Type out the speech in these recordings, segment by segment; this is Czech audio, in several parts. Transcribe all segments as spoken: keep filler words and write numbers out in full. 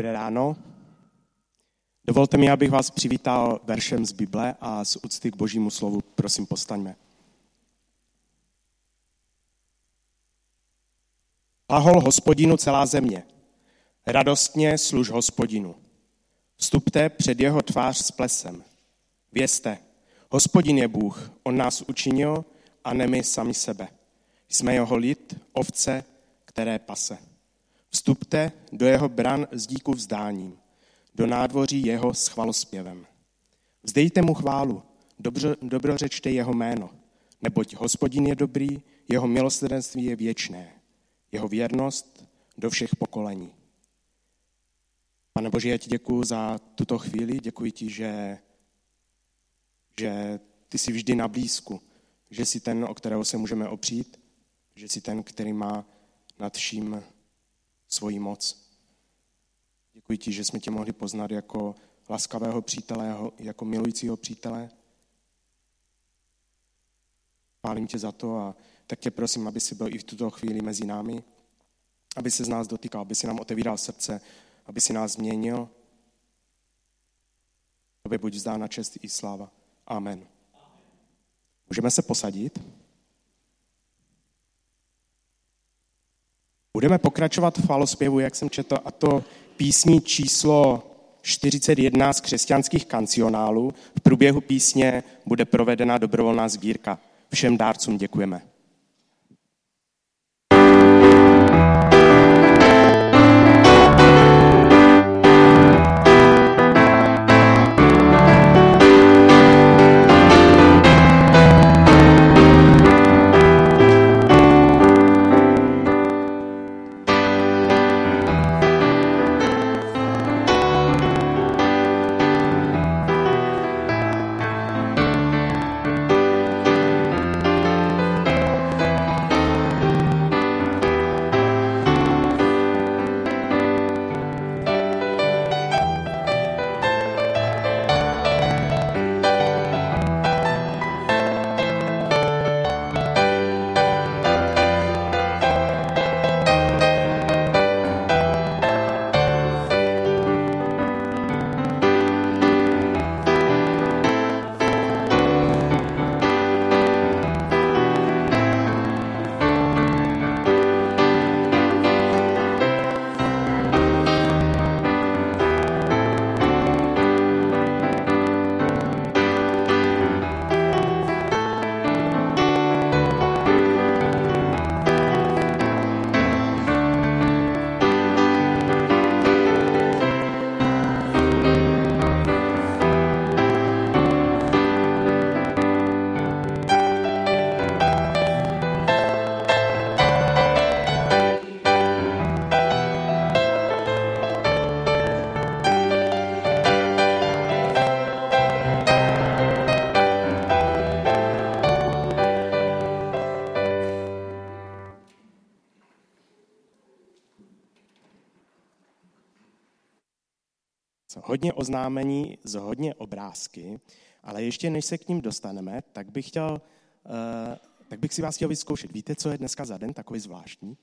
Dobré ráno. Dovolte mi, abych vás přivítal veršem z Bible a z úcty k Božímu slovu. Prosím, povstaňme. Hlahol Hospodinu celá země. Radostně služ Hospodinu. Vstupte před jeho tvář s plesem. Vězte, Hospodin je Bůh, on nás učinil a ne my sami sebe. Jsme jeho lid, ovce, které pase. Vstupte do jeho bran s díku vzdáním, do nádvoří jeho s chvalospěvem. Vzdejte mu chválu, dobře, dobrořečte jeho jméno, neboť Hospodin je dobrý, jeho milosrdenství je věčné, jeho věrnost do všech pokolení. Pane Bože, já ti děkuji za tuto chvíli, děkuji ti, že, že ty jsi vždy na blízku, že jsi ten, o kterého se můžeme opřít, že jsi ten, který má nad vším svoji moc. Děkuji ti, že jsme tě mohli poznat jako laskavého přítele, jako milujícího přítele. Chválím tě za to a tak tě prosím, aby jsi byl i v tuto chvíli mezi námi, aby se z nás dotýkal, aby si nám otevíral srdce, aby si nás změnil. Tobě buď vzdána čest i sláva. Amen. Můžeme se posadit? Budeme pokračovat v chválospěvu, jak jsem četl, a to písní číslo čtyřicet jedna z křesťanských kancionálů. V průběhu písně bude provedena dobrovolná sbírka. Všem dárcům děkujeme. Hodně oznámení z hodně obrázky, ale ještě než se k ním dostaneme, tak bych chtěl, uh, tak bych si vás chtěl vyzkoušet. Víte, co je dneska za den takový zvláštní?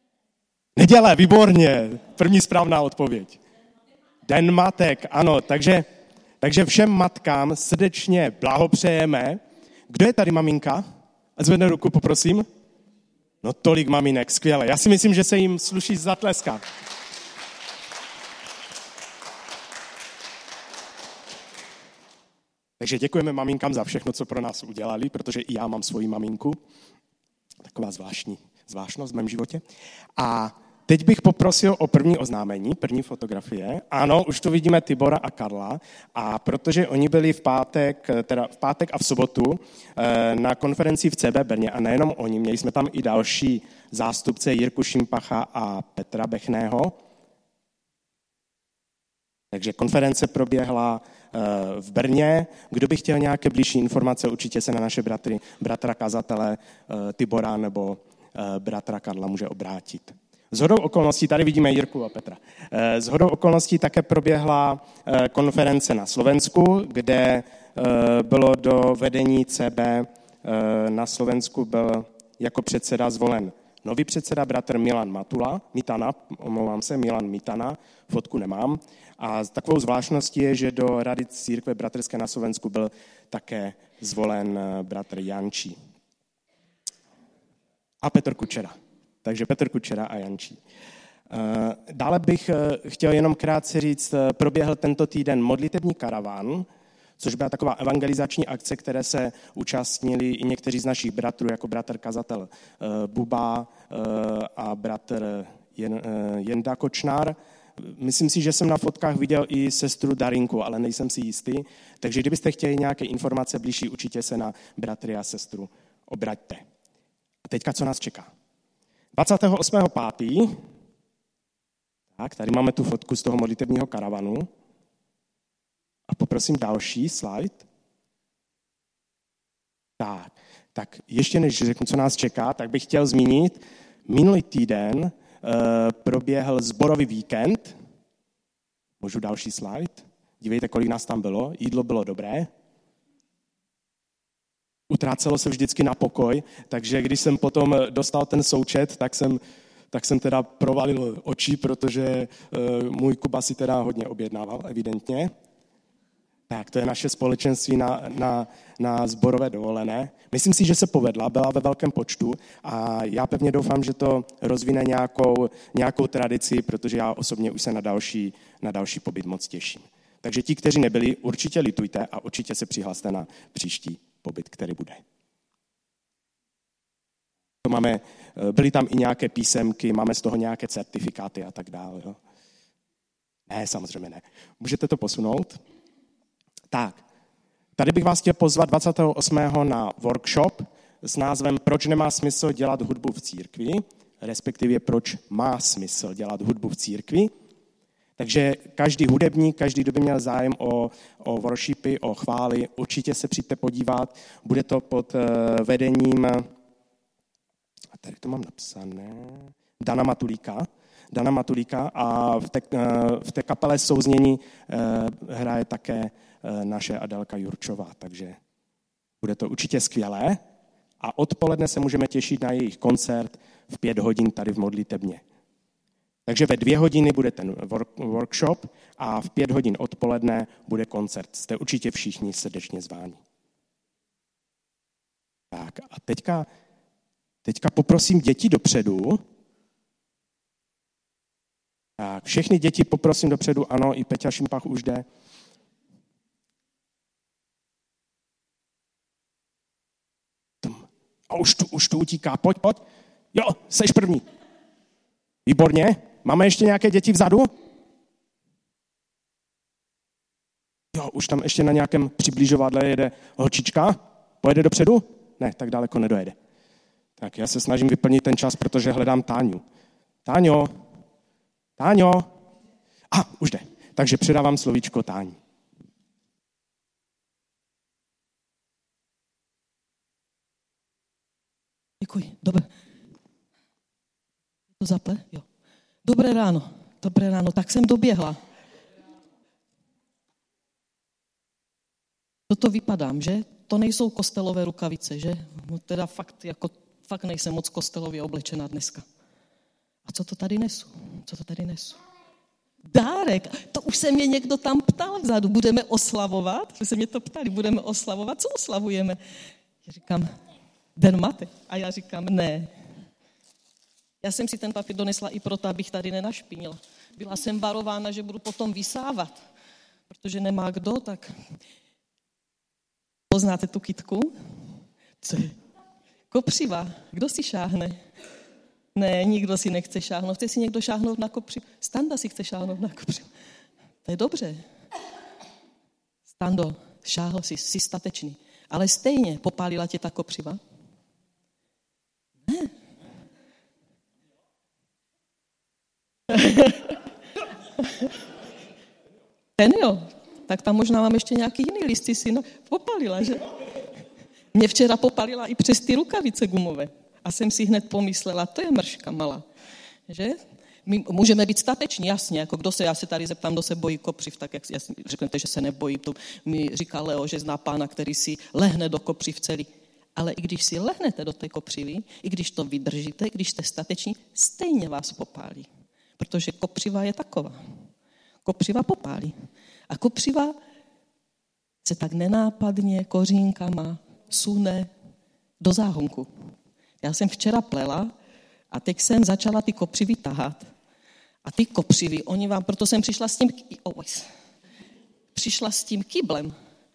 Neděle, výborně, první správná odpověď. Den matek, ano, takže, takže všem matkám srdečně blahopřejeme. Kdo je tady maminka? Zvedne ruku, poprosím. No tolik maminek, skvěle. Já si myslím, že se jim sluší zatleskat. Takže děkujeme maminkám za všechno, co pro nás udělali, protože i já mám svoji maminku. Taková zvláštní zvláštnost v mém životě. A teď bych poprosil o první oznámení, první fotografie. Ano, už tu vidíme Tibora a Karla. A protože oni byli v pátek, teda v pátek a v sobotu na konferenci v C B Brně, a nejenom oni, měli jsme tam i další zástupce Jirku Šimpacha a Petra Bechného. Takže konference proběhla v Brně. Kdo by chtěl nějaké blížší informace, určitě se na naše bratry, bratra kazatele Tibora nebo bratra Karla může obrátit. Shodou okolností, tady vidíme Jirku a Petra, shodou okolností také proběhla konference na Slovensku, kde bylo do vedení C B na Slovensku byl jako předseda zvolen nový předseda, bratr Milan Matula, Mitana, omlouvám se, Milan Mitana, fotku nemám. A takovou zvláštností je, že do Rady církve bratrské na Slovensku byl také zvolen bratr Jančí. A Petr Kučera. Takže Petr Kučera a Jančí. Dále bych chtěl jenom krátce říct, proběhl tento týden modlitební karaván, což byla taková evangelizační akce, které se účastnili i někteří z našich bratrů, jako bratr kazatel Buba a bratr Jenda Kočnár. Myslím si, že jsem na fotkách viděl i sestru Darinku, ale nejsem si jistý. Takže kdybyste chtěli nějaké informace blížší, určitě se na bratry a sestru obraťte. A teďka, co nás čeká? dvacátého osmého pátého Tak, tady máme tu fotku z toho modlitebního karavanu. A poprosím další slide. Tak, tak ještě než řeknu, co nás čeká, tak bych chtěl zmínit, minulý týden uh, proběhl sborový víkend. Můžu další slide? Dívejte, kolik nás tam bylo. Jídlo bylo dobré. Utrácelo se vždycky na pokoj, takže když jsem potom dostal ten součet, tak jsem, tak jsem teda provalil oči, protože uh, můj Kuba si teda hodně objednával, evidentně. Tak, to je naše společenství na, na, na sborové dovolené. Myslím si, že se povedla, byla ve velkém počtu a já pevně doufám, že to rozvine nějakou, nějakou tradici, protože já osobně už se na další, na další pobyt moc těším. Takže ti, kteří nebyli, určitě litujte a určitě se přihlaste na příští pobyt, který bude. To máme, byly tam i nějaké písemky, máme z toho nějaké certifikáty a tak dále. Jo? Ne, samozřejmě ne. Můžete to posunout? Tak, tady bych vás chtěl pozvat dvacátého osmého na workshop s názvem Proč nemá smysl dělat hudbu v církvi, respektive proč má smysl dělat hudbu v církvi. Takže každý hudebník, každý, kdo by měl zájem o, o worshipy, o chvály, určitě se přijďte podívat. Bude to pod uh, vedením, a tady to mám napsané, Dana Matulíka. Dana Matulíka a v té, uh, v té kapele souznění uh, hraje také uh, naše Adelka Jurčová, takže bude to určitě skvělé. A odpoledne se můžeme těšit na jejich koncert v pět hodin tady v modlitebně. Takže ve dvě hodiny bude ten workshop a v pět hodin odpoledne bude koncert. Jste určitě všichni srdečně zváni. Tak a teďka, teďka poprosím děti dopředu. Tak, všechny děti poprosím dopředu, ano, i Peťa Šimpach už jde. A už tu, už tu utíká, pojď, pojď. Jo, seš první. Výborně. Máme ještě nějaké děti vzadu? Jo, už tam ještě na nějakém přibližovadle jede holčička. Pojede dopředu? Ne, tak daleko nedojede. Tak já se snažím vyplnit ten čas, protože hledám Táňu. Táňo, Táňo. A, už jde. Takže předávám slovíčko Táni. Děkuji, dobré. To zaple? Jo. Dobré ráno, dobré ráno, tak jsem doběhla. Toto vypadám, že? To nejsou kostelové rukavice, že? No teda fakt, jako, fakt nejsem moc kostelově oblečená dneska. A co to tady nesu? Co to tady nesu? Dárek, to už se mě někdo tam ptal vzadu, budeme oslavovat? Že se mě to ptali, budeme oslavovat? Co oslavujeme? Já říkám, Den matek. A já říkám, ne. Já jsem si ten papír donesla i proto, abych tady nenašpinila. Byla jsem varována, že budu potom vysávat, protože nemá kdo, tak poznáte tu kytku? Co je? Kopřiva. Kdo si šáhne? Ne, nikdo si nechce šáhnout. Chce si někdo šáhnout na kopřivu? Standa si chce šáhnout na kopřivu. To je dobře. Stando, šáhl si, jsi statečný. Ale stejně popálila tě ta kopřiva? Ne. Ten jo. Tak tam možná mám ještě nějaký jiný listy si no, popálila, že? Mě včera popálila i přes ty rukavice gumové. A jsem si hned pomyslela, to je mrška malá. Že? My můžeme být stateční, jasně, jako kdo se, já se tady zeptám, kdo se bojí kopřiv, tak jak řeknete, že se nebojí, to mi říká Leo, že zná pána, který si lehne do kopřiv celý. Ale i když si lehnete do té kopřivy, i když to vydržíte, i když jste stateční, stejně vás popálí. Protože kopřiva je taková. Kopřiva popálí. A kopřiva se tak nenápadně kořínkama sune do záhonku. Já jsem včera plela a teď jsem začala ty kopřivy tahat. A ty kopřivy, oni vám, proto jsem přišla s tím, oh, přišla s tím kyblem.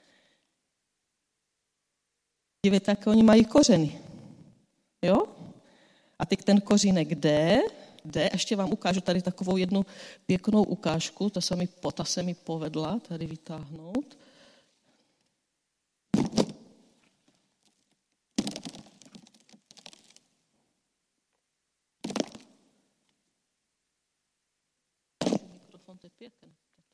Dívejte, jak oni mají kořeny. Jo? A teď ten kořínek jde, jde, ještě vám ukážu tady takovou jednu pěknou ukážku, ta se mi, ta se mi povedla tady vytáhnout. Mikrofon, to je pěkný.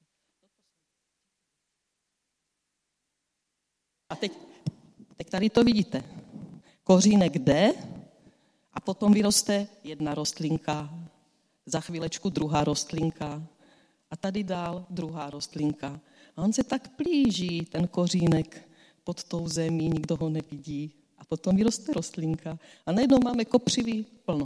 A teď, teď tady to vidíte. Kořínek jde a potom vyroste jedna rostlinka, za chvílečku druhá rostlinka a tady dál druhá rostlinka. A on se tak plíží, ten kořínek, pod tou zemí, nikdo ho nevidí. A potom vyroste rostlinka a najednou máme kopřivy plno.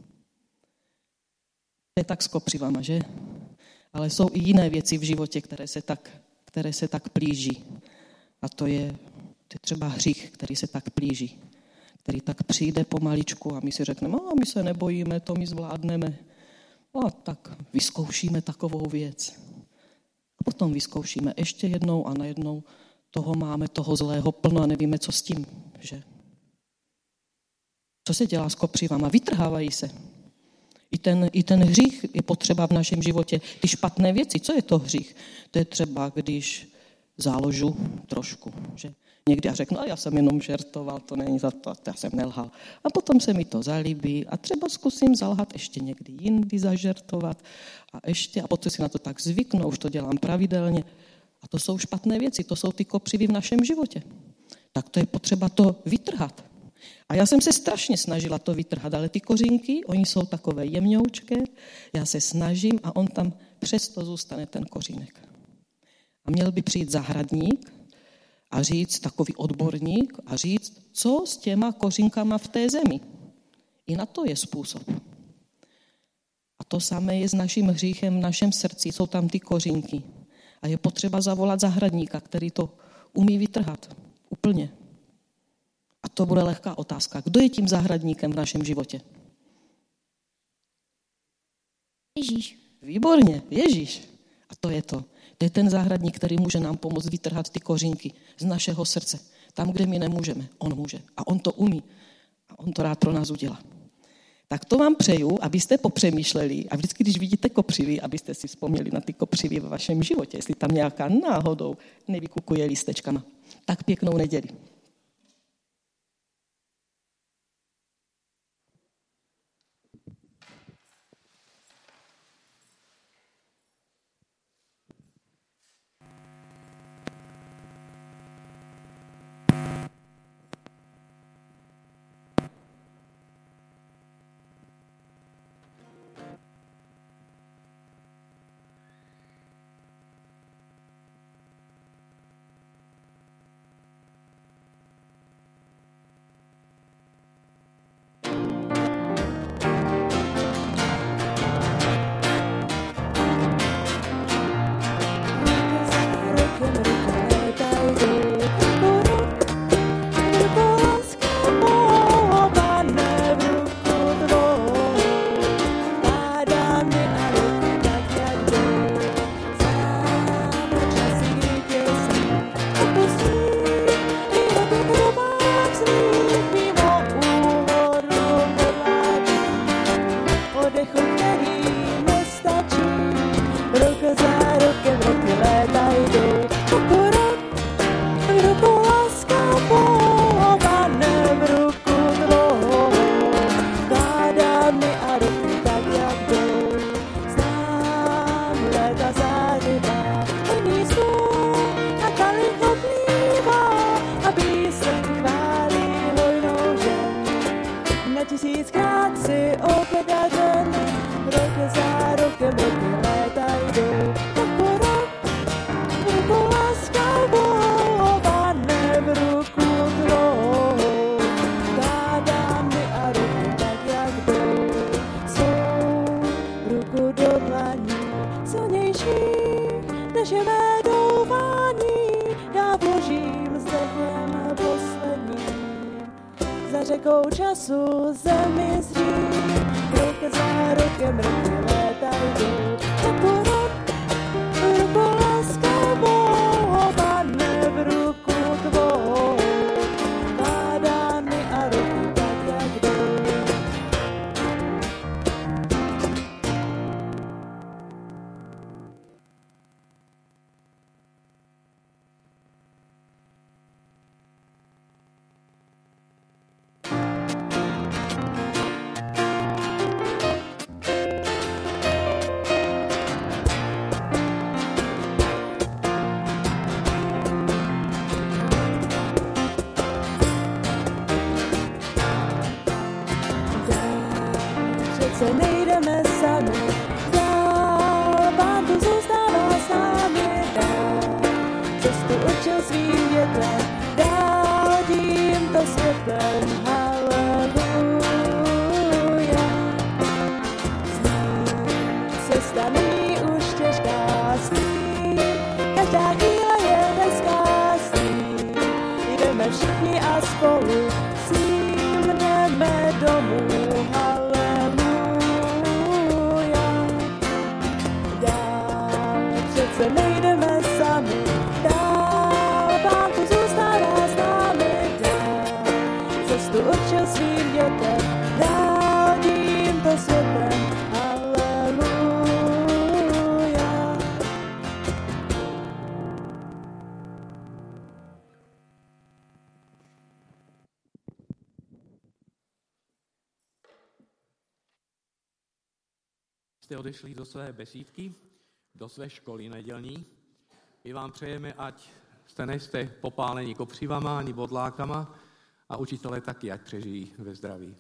To je tak s kopřivama, že? Ale jsou i jiné věci v životě, které se tak, které se tak plíží. A to je, to je třeba hřích, který se tak plíží. Který tak přijde pomaličku a my si řekneme, a my se nebojíme, to my zvládneme. A tak vyzkoušíme takovou věc. A potom vyzkoušíme ještě jednou a najednou toho máme, toho zlého plno a nevíme, co s tím, že? Co se dělá s kopřivama? Vytrhávají se. I ten, I ten hřích je potřeba v našem životě. Ty špatné věci, co je to hřích? To je třeba, když záložu trošku, že? Někdy já řeknu, a já jsem jenom žertoval, to není za to, já jsem nelhal. A potom se mi to zalíbí a třeba zkusím zalhat ještě někdy jindy zažertovat a ještě, a potom si na to tak zvyknu, už to dělám pravidelně. A to jsou špatné věci, to jsou ty kopřivy v našem životě. Tak to je potřeba to vytrhat. A já jsem se strašně snažila to vytrhat, ale ty kořínky, oni jsou takové jemňoučké, já se snažím a on tam přesto zůstane ten kořínek. A měl by přijít zahradník a říct, takový odborník, a říct, co s těma kořínkama v té zemi. I na to je způsob. A to samé je s naším hříchem v našem srdci, jsou tam ty kořínky. A je potřeba zavolat zahradníka, který to umí vytrhat úplně. A to bude lehká otázka. Kdo je tím zahradníkem v našem životě? Ježíš. Výborně, Ježíš. A to je to. To je ten zahradník, který může nám pomoct vytrhat ty kořínky z našeho srdce. Tam, kde my nemůžeme, on může. A on to umí. A on to rád pro nás udělá. Tak to vám přeju, abyste popřemýšleli a vždycky, když vidíte kopřivy, abyste si vzpomněli na ty kopřivy ve vašem životě, jestli tam nějaká náhodou nevykukuje lístečkama. Tak pěknou neděli. své doufání, já vložím s dechem posledním. Za řekou času zemi zřím, rok za rokem roky létají jdou. A po rok, ruku laskavou, padne v ruku tvou. Vládá mi a roky tak, jak jdou. Se nejdeme sami dál, Pán tu zůstává s námi dál. Cestu učil svým dětem, dál tímto světem, haleluja. S ním cesta není už těžká, s ním každá chvíle je hezká, s ním jdeme všichni a spolu, s ním jdeme domů, haleluja. Se nejdeme sami dál, Pán tu zůstává s námi dál. Cestu učil svým dětem, dál tímto světem, haleluja. Jste odešli do své besídky, do své školy nedělní. My vám přejeme, ať jste nejste popáleni kopřivama ani bodlákama a učitelé taky, ať přežijí ve zdraví.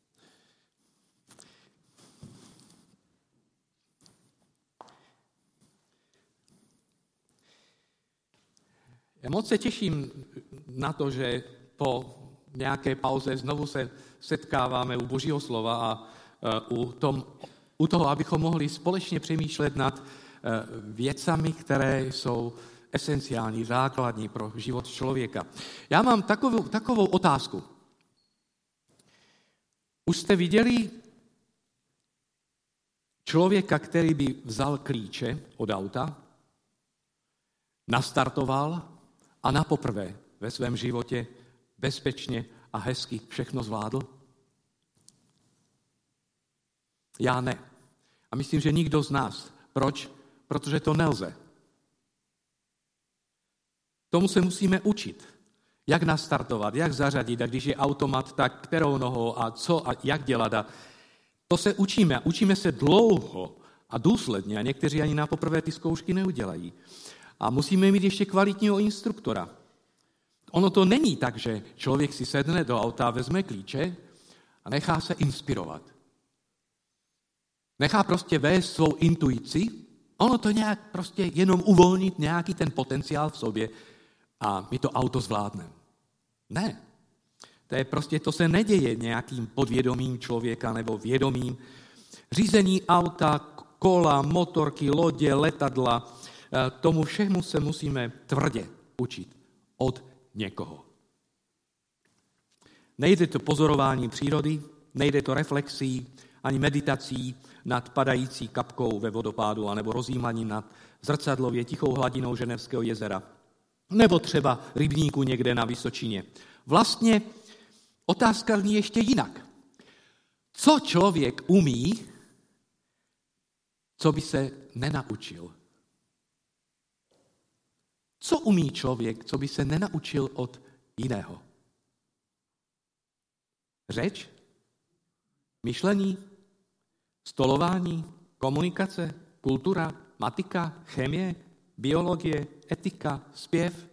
Já moc se těším na to, že po nějaké pauze znovu se setkáváme u Božího slova a u, tom, u toho, abychom mohli společně přemýšlet nad věcami, které jsou esenciální, základní pro život člověka. Já mám takovou, takovou otázku. Už jste viděli člověka, který by vzal klíče od auta, nastartoval a napoprvé ve svém životě bezpečně a hezky všechno zvládl? Já ne. A myslím, že nikdo z nás. Proč? Protože to nelze. Tomu se musíme učit. Jak nastartovat, jak zařadit, a když je automat, tak kterou nohou a co a jak dělat. A to se učíme. Učíme se dlouho a důsledně a někteří ani na poprvé ty zkoušky neudělají. A musíme mít ještě kvalitního instruktora. Ono to není tak, že člověk si sedne do auta, vezme klíče a nechá se inspirovat. Nechá prostě vést svou intuici. Ono to nějak prostě jenom uvolnit nějaký ten potenciál v sobě a my to auto zvládneme. Ne. To je prostě, to se neděje nějakým podvědomím člověka nebo vědomím. Řízení auta, kola, motorky, lodě, letadla, tomu všemu se musíme tvrdě učit od někoho. Nejde to pozorování přírody, nejde to reflexí, ani meditací nad padající kapkou ve vodopádu, anebo rozjímaním nad zrcadlově tichou hladinou Ženevského jezera, nebo třeba rybníku někde na Vysočině. Vlastně otázka zní ještě jinak. Co člověk umí, co by se nenaučil? Co umí člověk, co by se nenaučil od jiného? Řeč? Myšlení? Stolování? Komunikace? Kultura? Matika? Chemie? Biologie? Etika? Zpěv?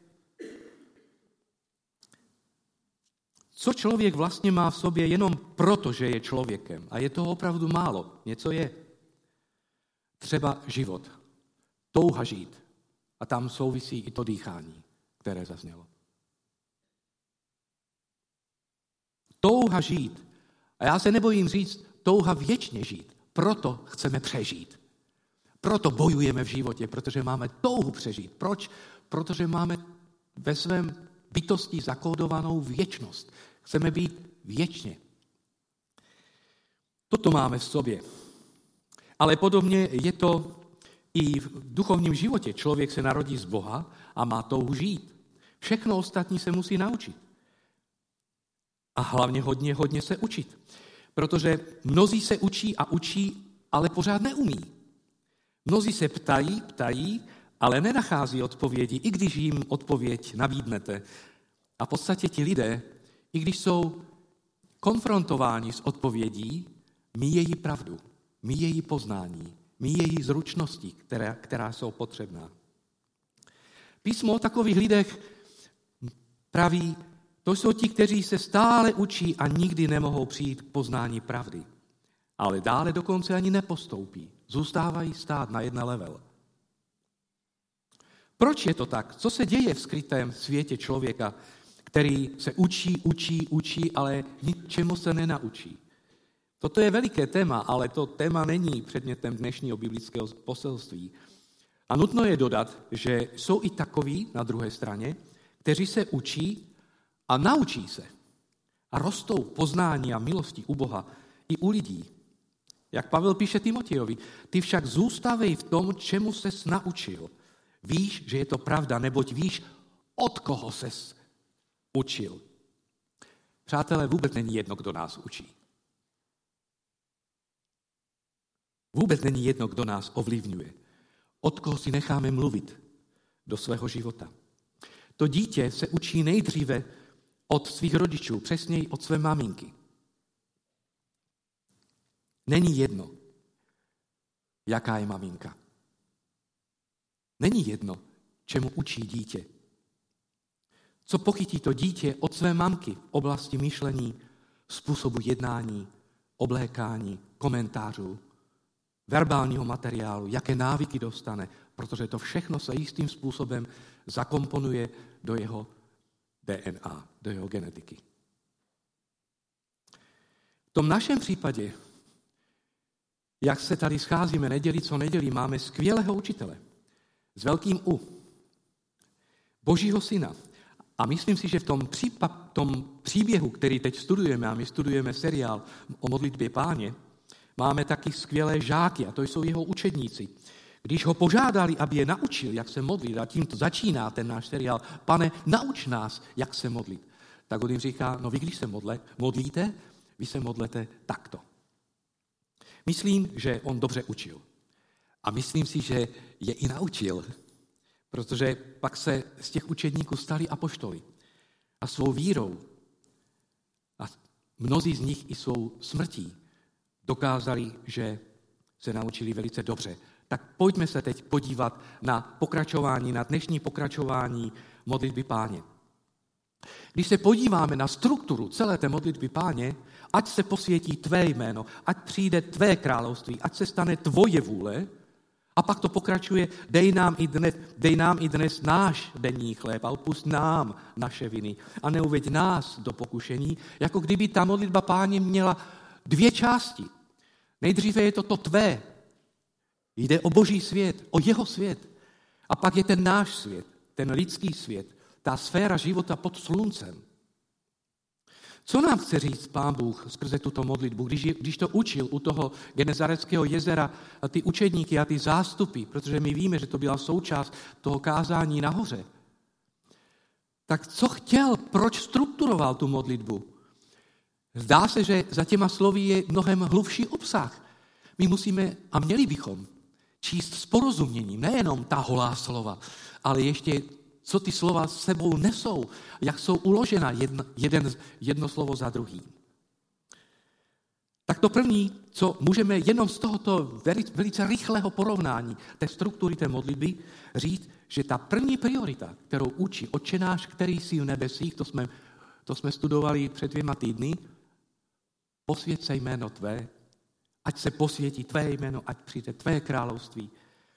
Co člověk vlastně má v sobě jenom proto, že je člověkem? A je toho opravdu málo. Něco je. Třeba život. Touha žít. A tam souvisí i to dýchání, které zaznělo. Touha žít. A já se nebojím říct, touha věčně žít. Proto chceme přežít. Proto bojujeme v životě, protože máme touhu přežít. Proč? Protože máme ve svém bytosti zakódovanou věčnost. Chceme být věčně. Toto máme v sobě. Ale podobně je to i v duchovním životě. Člověk se narodí z Boha a má touhu žít. Všechno ostatní se musí naučit. A hlavně hodně, hodně se učit. Protože mnozí se učí a učí, ale pořád neumí. Mnozí se ptají, ptají, ale nenachází odpovědi, i když jim odpověď nabídnete. A v podstatě ti lidé, i když jsou konfrontováni s odpovědí, míjejí pravdu, míjejí poznání, míjejí zručnosti, která, která jsou potřebná. Písmo o takových lidech praví, to jsou ti, kteří se stále učí a nikdy nemohou přijít k poznání pravdy. Ale dále dokonce ani nepostoupí. Zůstávají stát na jedné level. Proč je to tak? Co se děje v skrytém světě člověka, který se učí, učí, učí, ale ničemu se nenaučí? Toto je veliké téma, ale to téma není předmětem dnešního biblického poselství. A nutno je dodat, že jsou i takoví na druhé straně, kteří se učí a naučí se. A rostou poznání a milosti u Boha i u lidí. Jak Pavel píše Timotejovi, ty však zůstávej v tom, čemu ses naučil. Víš, že je to pravda, neboť víš, od koho ses učil. Přátelé, vůbec není jedno, kdo nás učí. Vůbec není jedno, kdo nás ovlivňuje. Od koho si necháme mluvit do svého života. To dítě se učí nejdříve od svých rodičů, přesněji od své maminky. Není jedno, jaká je maminka. Není jedno, čemu učí dítě. Co pochytí to dítě od své mamky v oblasti myšlení, způsobu jednání, oblékání, komentářů, verbálního materiálu, jaké návyky dostane, protože to všechno se jistým způsobem zakomponuje do jeho D N A, do jeho genetiky. V tom našem případě, jak se tady scházíme neděli co neděli, máme skvělého učitele s velkým U, Božího syna. A myslím si, že v tom, případ, tom příběhu, který teď studujeme, a my studujeme seriál o modlitbě Páně, máme taky skvělé žáky, a to jsou jeho učedníci. Když ho požádali, aby je naučil, jak se modlit, a tím to začíná ten náš seriál, Pane, nauč nás, jak se modlit. Tak on jim říká, no vy, když se modle, modlíte, vy se modlete takto. Myslím, že on dobře učil. A myslím si, že je i naučil, protože pak se z těch učedníků stali apoštoly. A svou vírou, a mnozí z nich i svou smrtí, dokázali, že se naučili velice dobře. Tak pojďme se teď podívat na pokračování, na dnešní pokračování modlitby Páně. Když se podíváme na strukturu celé té modlitby Páně, ať se posvětí tvé jméno, ať přijde tvé království, ať se stane tvoje vůle, a pak to pokračuje, dej nám i dnes, dej nám i dnes náš denní chléb a odpusť nám naše viny a neuveď nás do pokušení, jako kdyby ta modlitba Páně měla dvě části. Nejdříve je to to tvé, jde o Boží svět, o jeho svět. A pak je ten náš svět, ten lidský svět, ta sféra života pod sluncem. Co nám chce říct Pán Bůh skrze tuto modlitbu, když, je, když to učil u toho Genezareckého jezera a ty učedníky a ty zástupy, protože my víme, že to byla součást toho kázání nahoře. Tak co chtěl, proč strukturoval tu modlitbu? Zdá se, že za těma slovy je mnohem hlubší obsah. My musíme, a měli bychom, číst s porozuměním, nejenom ta holá slova, ale ještě, co ty slova s sebou nesou, jak jsou uložena jedno, jeden, jedno slovo za druhým. Tak to první, co můžeme jenom z tohoto velice, velice rychlého porovnání té struktury té modlitby říct, že ta první priorita, kterou učí Otče náš, který jsi v nebesích, to jsme, to jsme studovali před dvěma týdny, posvěť se jméno tvé, ať se posvětí tvé jméno, ať přijde tvé království.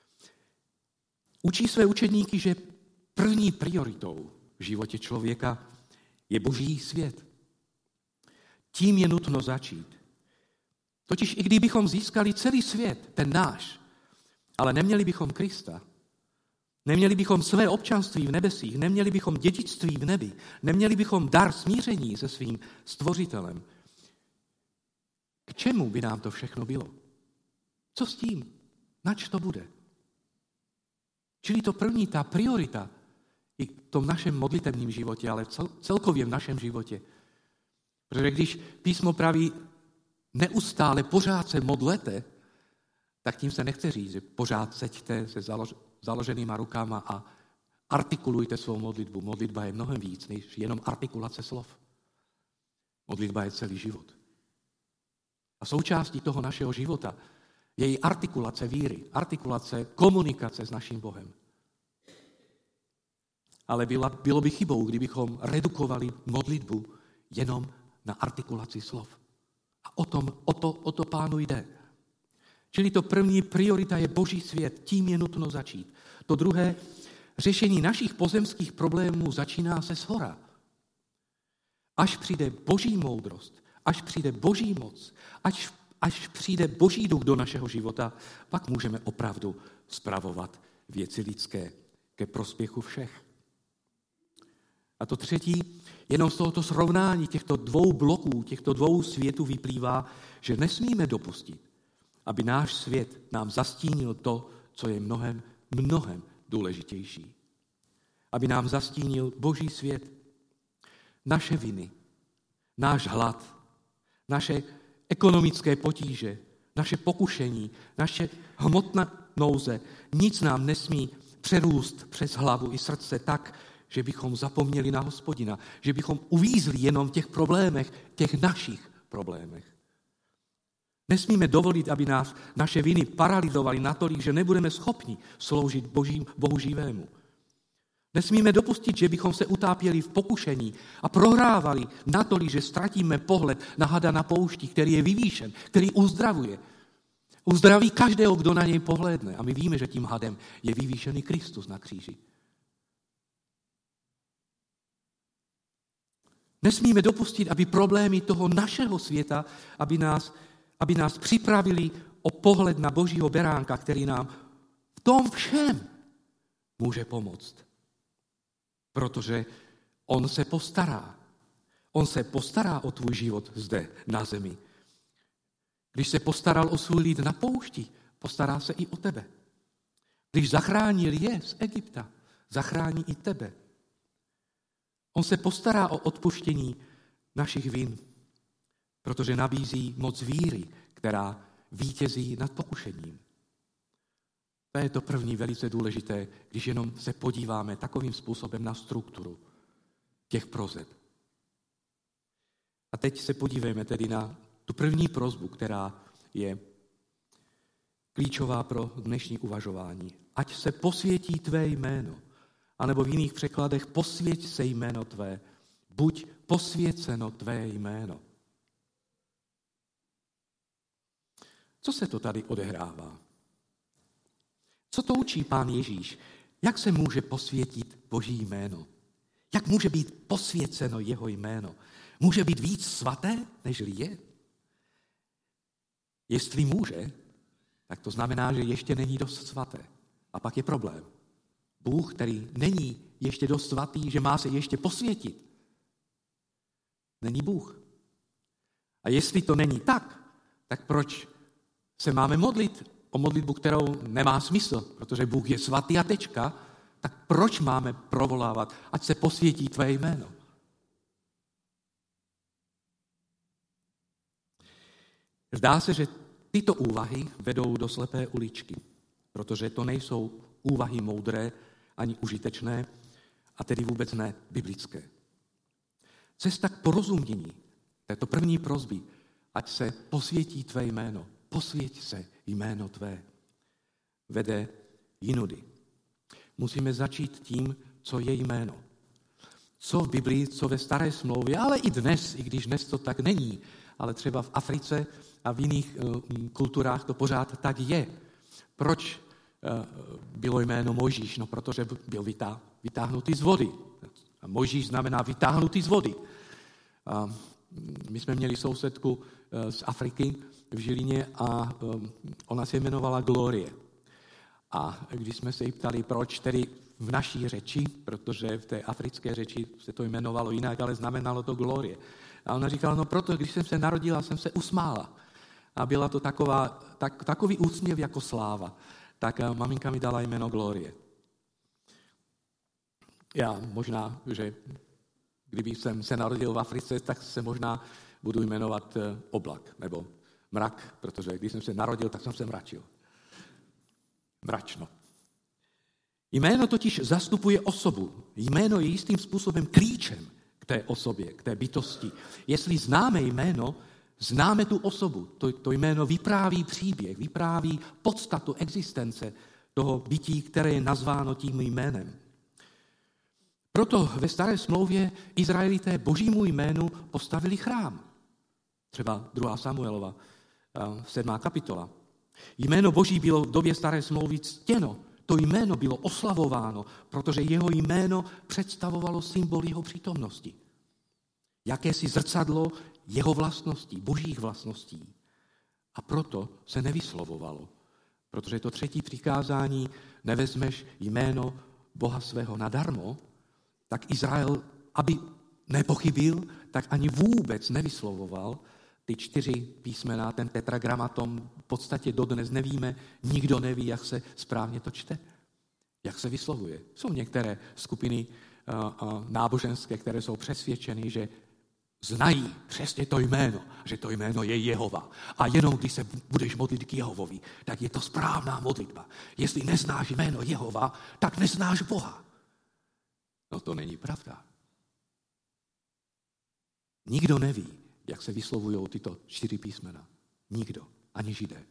Učí své učedníky, že první prioritou v životě člověka je Boží svět. Tím je nutno začít. Totiž i kdybychom získali celý svět, ten náš, Ale neměli bychom Krista. Neměli bychom své občanství v nebesích, neměli bychom dědictví v nebi, neměli bychom dar smíření se svým stvořitelem. K čemu by nám to všechno bylo? Co s tím? Nač to bude? Čili to první, ta priorita i v tom našem modlitevním životě, ale cel, celkově v našem životě. Protože když písmo praví neustále, pořád se modlete, tak tím se nechce říct, že pořád seďte se založ, založenýma rukama a artikulujte svou modlitbu. Modlitba je mnohem víc, než jenom artikulace slov. Modlitba je celý život. A součástí toho našeho života je i artikulace víry, artikulace komunikace s naším Bohem. Ale byla, bylo by chybou, kdybychom redukovali modlitbu jenom na artikulaci slov. A o, tom, o, to, o to Pánu jde. Čili to první priorita je Boží svět, tím je nutno začít. To druhé, řešení našich pozemských problémů začíná se shora. Až přijde Boží moudrost, až přijde Boží moc, až, až přijde Boží duch do našeho života, pak můžeme opravdu spravovat věci lidské ke prospěchu všech. A to třetí, jenom z tohoto srovnání těchto dvou bloků, těchto dvou světů vyplývá, že nesmíme dopustit, aby náš svět nám zastínil to, co je mnohem, mnohem důležitější. Aby nám zastínil Boží svět, naše viny, náš hlad, naše ekonomické potíže, naše pokušení, naše hmotná nouze. Nic nám nesmí přerůst přes hlavu i srdce tak, že bychom zapomněli na Hospodina, že bychom uvízli jenom v těch problémech, těch našich problémech. Nesmíme dovolit, aby nás naše viny paralyzovaly natolik, že nebudeme schopni sloužit Božím, Bohu živému. Nesmíme dopustit, že bychom se utápěli v pokušení a prohrávali natolik, že ztratíme pohled na hada na poušti, který je vyvýšen, který uzdravuje. Uzdraví každého, kdo na něj pohlédne. A my víme, že tím hadem je vyvýšený Kristus na kříži. Nesmíme dopustit, aby problémy toho našeho světa, aby nás, aby nás připravili o pohled na Božího beránka, který nám v tom všem může pomoct. Protože on se postará. On se postará o tvůj život zde na zemi. Když se postaral o svůj lid na poušti, postará se i o tebe. Když zachránil je z Egypta, zachrání i tebe. On se postará o odpuštění našich vin, protože nabízí moc víry, která vítězí nad pokušením. To je to první velice důležité, když jenom se podíváme takovým způsobem na strukturu těch proseb. A teď se podívejme tedy na tu první prosbu, která je klíčová pro dnešní uvažování. Ať se posvětí tvé jméno, anebo v jiných překladech posvěť se jméno tvé, buď posvěceno tvé jméno. Co se to tady odehrává? Co to učí Pán Ježíš? Jak se může posvětit Boží jméno? Jak může být posvěceno jeho jméno? Může být víc svaté, nežli je? Jestli může, tak to znamená, že ještě není dost svaté. A pak je problém. Bůh, který není ještě dost svatý, že má se ještě posvětit, není Bůh. A jestli to není tak, tak proč se máme modlit o modlitbu, kterou nemá smysl, protože Bůh je svatý a tečka, tak proč máme provolávat, ať se posvětí tvé jméno? Zdá se, že tyto úvahy vedou do slepé uličky, protože to nejsou úvahy moudré ani užitečné, a tedy vůbec ne biblické. Cesta k porozumění této první prosby, ať se posvětí tvé jméno, posvěť se jméno tvé, vede jinudy. Musíme začít tím, co je jméno. Co v Biblii, co ve Staré smlouvě, ale i dnes, i když dnes to tak není, ale třeba v Africe a v jiných uh, kulturách to pořád tak je. Proč uh, bylo jméno Mojžíš? No, protože byl vytá, vytáhnutý z vody. A Mojžíš znamená vytáhnutý z vody. Uh, my jsme měli sousedku uh, z Afriky v Žilině a um, ona se jmenovala Glorie. A když jsme se jí ptali, proč tedy v naší řeči, protože v té africké řeči se to jmenovalo jinak, ale znamenalo to glorie. A ona říkala, no proto, když jsem se narodila, jsem se usmála. A byla to taková, tak, takový úsměv jako sláva. Tak maminka mi dala jméno Glorie. Já možná, že kdyby jsem se narodil v Africe, tak se možná budu jmenovat Oblak nebo Mrak, protože když jsem se narodil, tak jsem se mračil. Mračno. Jméno totiž zastupuje osobu. Jméno je jistým způsobem klíčem k té osobě, k té bytosti. Jestli známe jméno, známe tu osobu. To, to jméno vypráví příběh, vypráví podstatu existence toho bytí, které je nazváno tím jménem. Proto ve staré smlouvě Izraelité božímu jménu postavili chrám. Třeba druhá Samuelova, sedmá kapitola. Jméno Boží bylo v době staré smlouvy ctěno. To jméno bylo oslavováno, protože jeho jméno představovalo symbol jeho přítomnosti. Jakési zrcadlo jeho vlastností, božích vlastností. A proto se nevyslovovalo, protože to třetí přikázání, nevezmeš jméno Boha svého nadarmo, tak Izrael, aby nepochybil, tak ani vůbec nevyslovoval ty čtyři písmena, ten tetragramaton, v podstatě dodnes nevíme, nikdo neví, jak se správně to čte, jak se vyslovuje. Jsou některé skupiny uh, uh, náboženské, které jsou přesvědčeny, že znají přesně to jméno, že to jméno je Jehova. A jenom když se budeš modlit k Jehovovi, tak je to správná modlitba. Jestli neznáš jméno Jehova, tak neznáš Boha. No to není pravda. Nikdo neví, jak se vyslovují tyto čtyři písmena. Nikdo, ani Židé.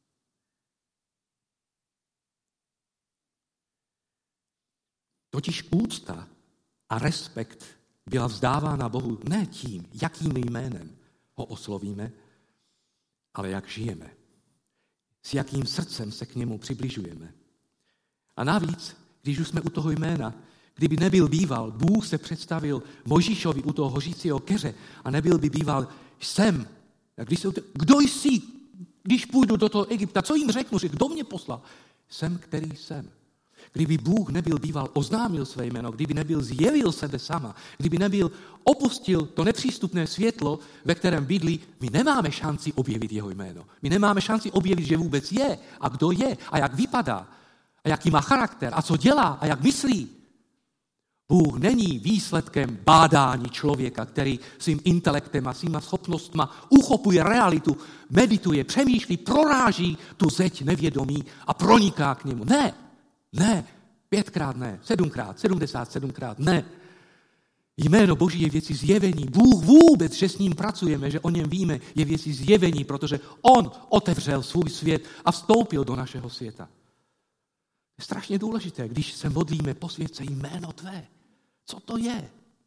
Totiž úcta a respekt byla vzdávána Bohu ne tím, jakým jménem ho oslovíme, ale jak žijeme. S jakým srdcem se k němu přibližujeme. A navíc, když už jsme u toho jména, kdyby nebyl býval, Bůh se představil Mojžíšovi u toho hořícího keře a nebyl by býval, jsem. A když se, kdo jsi, když půjdu do toho Egypta, co jim řeknu, že kdo mě poslal? Jsem, který jsem. Kdyby Bůh nebyl býval, oznámil své jméno, kdyby nebyl zjevil sebe sama, kdyby nebyl opustil to nepřístupné světlo, ve kterém bydlí, my nemáme šanci objevit jeho jméno. My nemáme šanci objevit, že vůbec je a kdo je a jak vypadá a jaký má charakter a co dělá a jak myslí. Bůh není výsledkem bádání člověka, který svým intelektem a svýma schopnostma uchopuje realitu, medituje, přemýšlí, proráží tu zeď nevědomí a proniká k němu. Ne, ne, pětkrát ne, sedmkrát, sedmdesát sedmkrát ne. Jméno Boží je věci zjevení. Bůh vůbec, že s ním pracujeme, že o něm víme, je věci zjevení, protože on otevřel svůj svět a vstoupil do našeho světa. Je strašně důležité, když se modlíme, posvěť se jméno tvé. Co to je?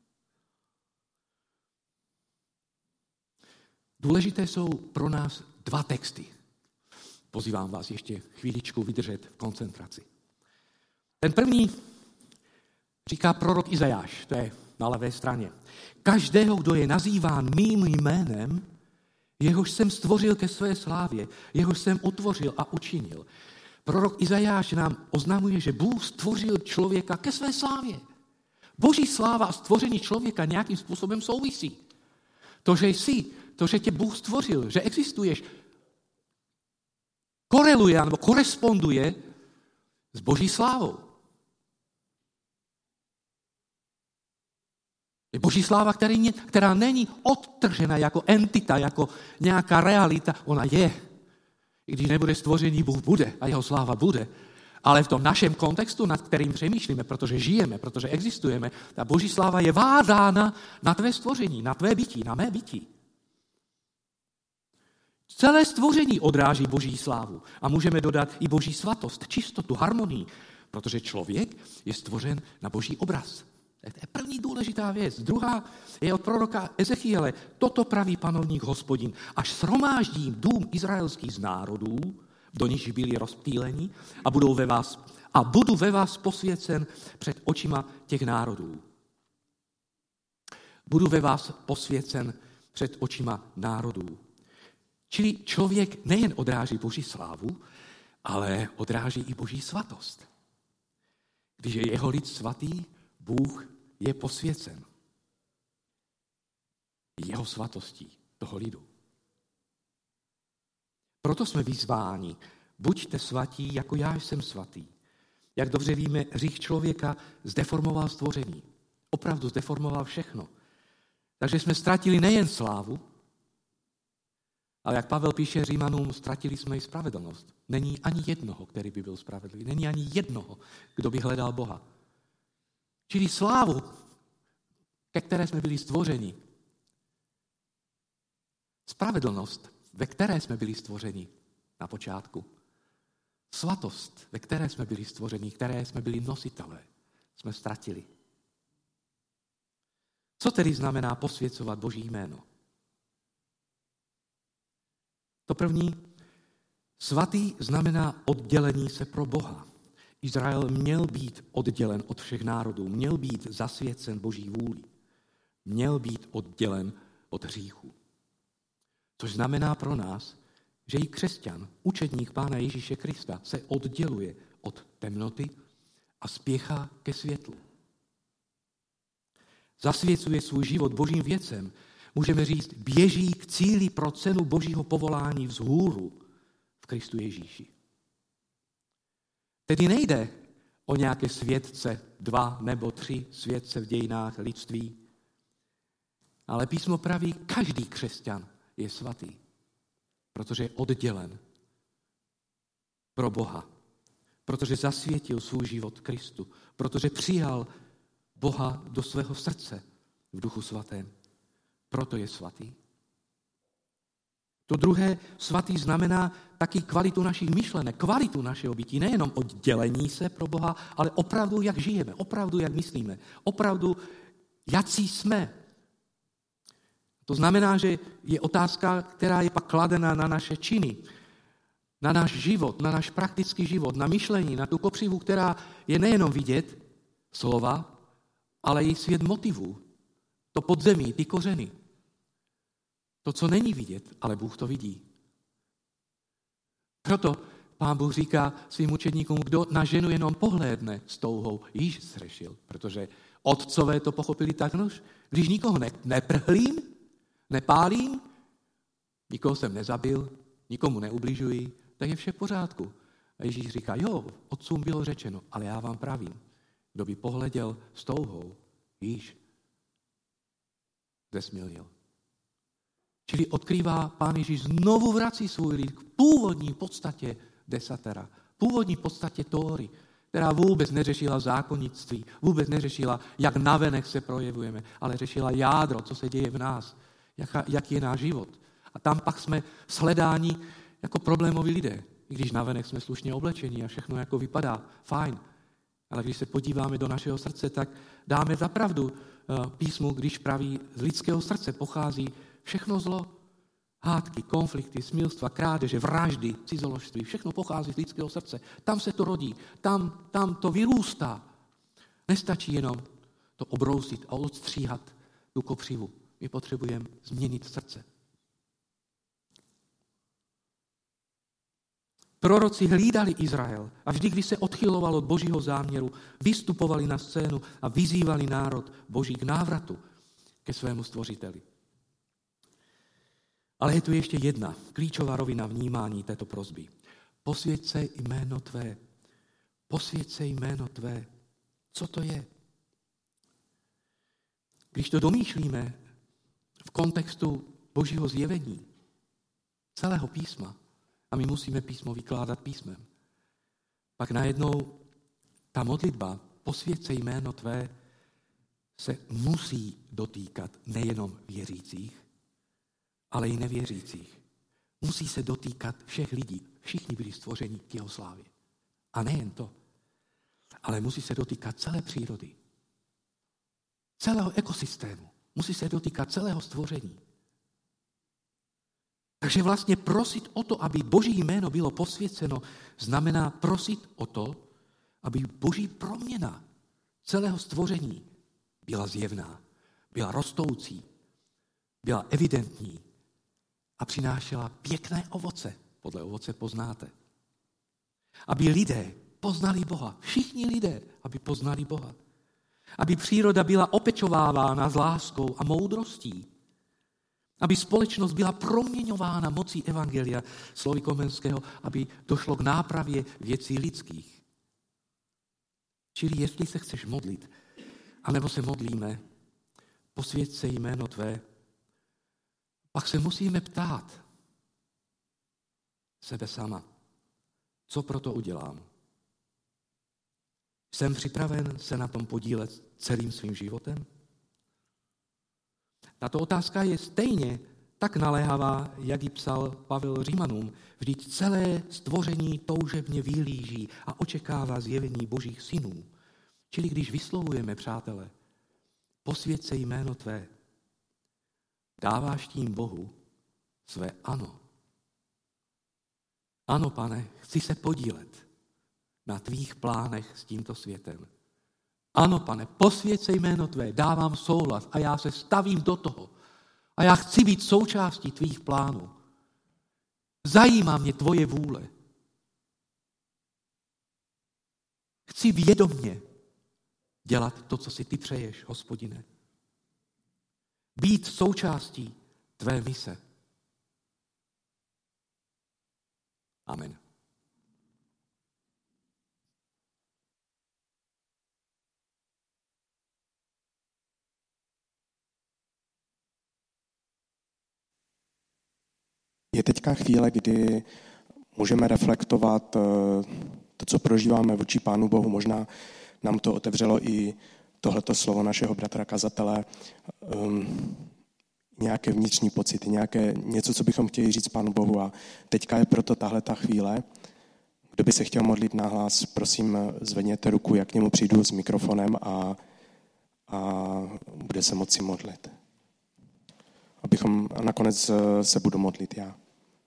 Důležité jsou pro nás dva texty. Pozývám vás ještě chvíličku vydržet v koncentraci. Ten první říká prorok Izajáš, to je na levé straně. Každého, kdo je nazýván mým jménem, jehož jsem stvořil ke své slávě, jehož jsem utvořil a učinil. Prorok Izajáš nám oznamuje, že Bůh stvořil člověka ke své slávě. Boží sláva a stvoření člověka nějakým způsobem souvisí. To, že jsi, to, že tě Bůh stvořil, že existuješ, koreluje nebo koresponduje s Boží slávou. Je Boží sláva, který, která není odtržena jako entita, jako nějaká realita. Ona je. I když nebude stvoření, Bůh bude a jeho sláva bude. Ale v tom našem kontextu, nad kterým přemýšlíme, protože žijeme, protože existujeme, ta Boží sláva je vázána na tvé stvoření, na tvé bytí, na mé bytí. Celé stvoření odráží Boží slávu a můžeme dodat i Boží svatost, čistotu, harmonii, protože člověk je stvořen na Boží obraz. To je první důležitá věc. Druhá je od proroka Ezechiele. Toto praví panovník Hospodin. Až shromáždím dům izraelských z národů, do nich byli rozptýleni, a, budou ve vás, a budu ve vás posvěcen před očima těch národů. Budu ve vás posvěcen před očima národů. Čili člověk nejen odráží Boží slávu, ale odráží i Boží svatost. Když je jeho lid svatý, Bůh je posvěcen jeho svatostí toho lidu. Proto jsme vyzváni, buďte svatí, jako já jsem svatý. Jak dobře víme, hřích člověka zdeformoval stvoření. Opravdu zdeformoval všechno. Takže jsme ztratili nejen slávu, ale jak Pavel píše Římanům, ztratili jsme i spravedlnost. Není ani jednoho, který by byl spravedlivý. Není ani jednoho, kdo by hledal Boha. Čili slávu, ke které jsme byli stvořeni. Spravedlnost, ve které jsme byli stvořeni na počátku. Svatost, ve které jsme byli stvořeni, které jsme byli nositelé, jsme ztratili. Co tedy znamená posvěcovat Boží jméno? To první, svatý znamená oddělení se pro Boha. Izrael měl být oddělen od všech národů, měl být zasvěcen Boží vůli, měl být oddělen od hříchu. Což znamená pro nás, že i křesťan, učedník Pána Ježíše Krista, se odděluje od temnoty a spěchá ke světlu. Zasvěcuje svůj život Božím věcem, můžeme říct, běží k cíli pro cenu Božího povolání vzhůru v Kristu Ježíši. Tedy nejde o nějaké světce, dva nebo tři světce v dějinách lidství, ale písmo praví, každý křesťan je svatý, protože je oddělen pro Boha, protože zasvětil svůj život Kristu, protože přijal Boha do svého srdce v Duchu Svatém. Proto je svatý. To druhé, svatý znamená taky kvalitu našich myšlenek, kvalitu našeho bytí, nejenom oddělení se pro Boha, ale opravdu, jak žijeme, opravdu, jak myslíme, opravdu, jací jsme. To znamená, že je otázka, která je pak kladena na naše činy, na náš život, na náš praktický život, na myšlení, na tu kopřivu, která je nejenom vidět, slova, ale i svět motivů, to podzemí, ty kořeny. To, co není vidět, ale Bůh to vidí. Proto Pán Bůh říká svým učedníkům, kdo na ženu jenom pohlédne s touhou, již zřešil, protože otcové to pochopili tak nož. Když nikoho ne, neprhlím, nepálím, nikoho jsem nezabil, nikomu neubližuji, tak je vše v pořádku. A Ježíš říká, jo, otcům bylo řečeno, ale já vám pravím, kdo by pohleděl s touhou, již zesmilnil. Čili odkrývá Pán Ježíš, znovu vrací svůj lid k původní podstatě desatera, původní podstatě Tóry, která vůbec neřešila zákonnictví, vůbec neřešila, jak navenek se projevujeme, ale řešila jádro, co se děje v nás, jak, jak je náš život. A tam pak jsme shledáni jako problémoví lidé, i když navenek jsme slušně oblečení a všechno jako vypadá fajn. Ale když se podíváme do našeho srdce, tak dáme za pravdu písmu, když praví, z lidského srdce pochází všechno zlo, hádky, konflikty, smilstva, krádeže, vraždy, cizoložství, všechno pochází z lidského srdce. Tam se to rodí, tam, tam to vyrůstá. Nestačí jenom to obrousit a odstříhat tu kopřivu. My potřebujeme změnit srdce. Proroci hlídali Izrael a vždy, když se odchyloval od Božího záměru, vystupovali na scénu a vyzývali národ Boží k návratu ke svému stvořiteli. Ale je tu ještě jedna klíčová rovina vnímání této prosby. Posvěť se jméno tvé. Posvěť se jméno tvé. Co to je? Když to domýšlíme v kontextu Božího zjevení, celého písma, a my musíme písmo vykládat písmem, pak najednou ta modlitba, posvěť se jméno tvé, se musí dotýkat nejenom věřících, ale i nevěřících. Musí se dotýkat všech lidí. Všichni byli stvořeni k jeho slávě. A nejen to, ale musí se dotýkat celé přírody, celého ekosystému. Musí se dotýkat celého stvoření. Takže vlastně prosit o to, aby Boží jméno bylo posvěceno, znamená prosit o to, aby Boží proměna celého stvoření byla zjevná, byla rostoucí, byla evidentní a přinášela pěkné ovoce. Podle ovoce poznáte. Aby lidé poznali Boha. Všichni lidé, aby poznali Boha. Aby příroda byla opečovávána s láskou a moudrostí. Aby společnost byla proměňována mocí evangelia, slovy Komenského, aby došlo k nápravě věcí lidských. Čili jestli se chceš modlit, anebo se modlíme, posvěť se jméno tvé, pak se musíme ptát sebe sama, co proto udělám. Jsem připraven se na tom podílet celým svým životem? Tato otázka je stejně tak naléhavá, jak ji psal Pavel Římanům. Vždyť celé stvoření toužebně vyhlíží a očekává zjevení božích synů. Čili když vyslovujeme, přátelé, posvěť se jméno tvé, dáváš tím Bohu své ano. Ano, Pane, chci se podílet na tvých plánech s tímto světem. Ano, Pane, posvěť se jméno tvé, dávám souhlas a já se stavím do toho. A já chci být součástí tvých plánů. Zajímá mě tvoje vůle. Chci vědomně dělat to, co si ty přeješ, Hospodine. Být součástí tvé mise. Amen. Je teďka chvíle, kdy můžeme reflektovat to, co prožíváme vůči Pánu Bohu. Možná nám to otevřelo i tohleto slovo našeho bratra kazatele. Um, nějaké vnitřní pocity, nějaké, něco, co bychom chtěli říct Pánu Bohu. A teďka je proto tahle ta chvíle. Kdo by se chtěl modlit nahlas, prosím, zvedněte ruku, já k němu přijdu s mikrofonem a, a bude se moci modlit. Abychom, a nakonec se budu modlit já.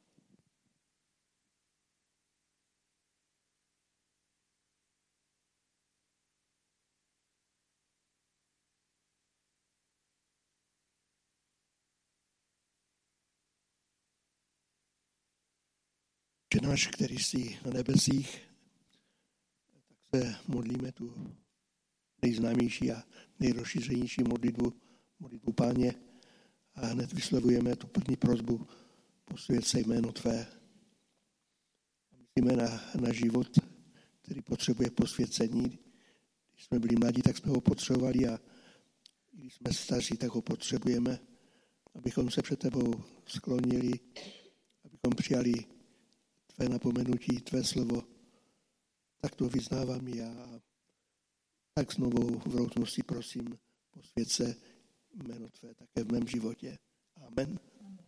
Otče náš, který jsi na nebesích, tak se modlíme tu nejznámější a nejrozšířenější modlitbu, modlitbu Páně, a hned vyslovujeme tu první prosbu, posvěť se jméno tvé. Myslíme na, na život, který potřebuje posvěcení. Když jsme byli mladí, tak jsme ho potřebovali a když jsme staří, tak ho potřebujeme, abychom se před tebou sklonili, abychom přijali tvé napomenutí, tvé slovo. Tak to vyznávám já. Tak znovu v routnosti prosím, posvěť se jméno tvé také v mém životě. Amen.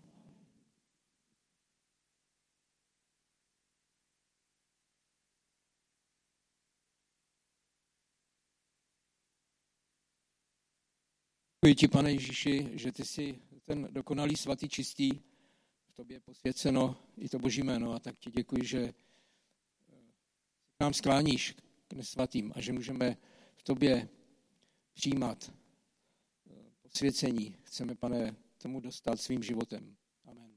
Děkuji ti, Pane Ježíši, že ty jsi ten dokonalý, svatý, čistý, v tobě posvěceno i to Boží jméno, a tak ti děkuji, že k nám skláníš k nesvatým a že můžeme v tobě přijímat posvěcení. Chceme, Pane, tomu dostat svým životem. Amen.